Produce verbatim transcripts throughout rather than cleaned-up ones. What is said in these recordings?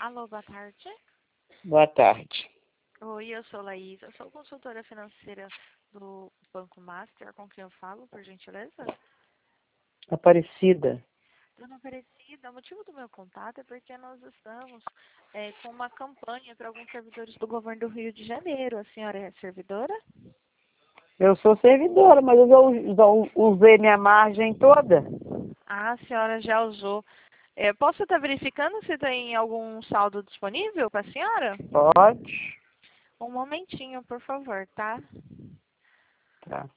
Alô, boa tarde. Boa tarde. Oi, eu sou Laís, eu sou consultora financeira do Banco Master, com quem eu falo, por gentileza? Aparecida. Dona Aparecida, o motivo do meu contato é porque nós estamos é, com uma campanha para alguns servidores do governo do Rio de Janeiro. A senhora é servidora? Eu sou servidora, mas eu já, já usei minha margem toda. Ah, a senhora já usou. É, posso estar verificando se tem algum saldo disponível para a senhora? Pode. Um momentinho, por favor, tá? Tá.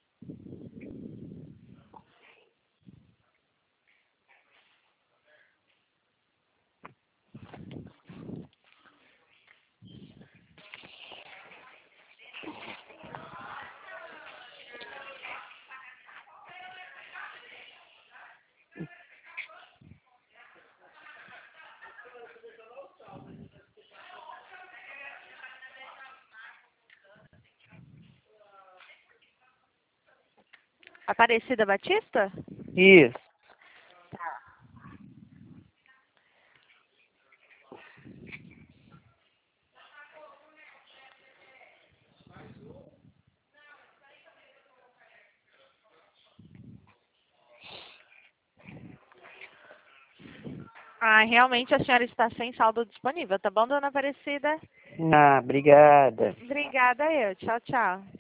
Aparecida Batista? Isso. Ah, realmente a senhora está sem saldo disponível, tá bom, dona Aparecida? Ah, obrigada. Obrigada eu. Tchau, tchau.